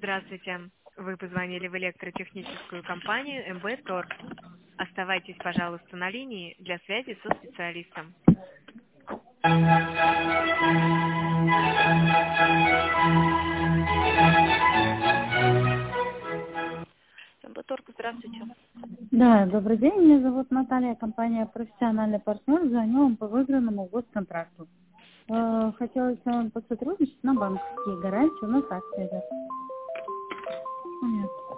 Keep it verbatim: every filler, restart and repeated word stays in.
Здравствуйте. Вы позвонили в электротехническую компанию эм бэ Торг. Оставайтесь, пожалуйста, на линии для связи со специалистом. эм бэ Торг, здравствуйте. Да, добрый день, меня зовут Наталья, компания «Профессиональный партнер», звоню вам по выигранному госконтракту. Э, Хотелось с вами посотрудничать на банковские гарантии, у нас акция идет. Понятно.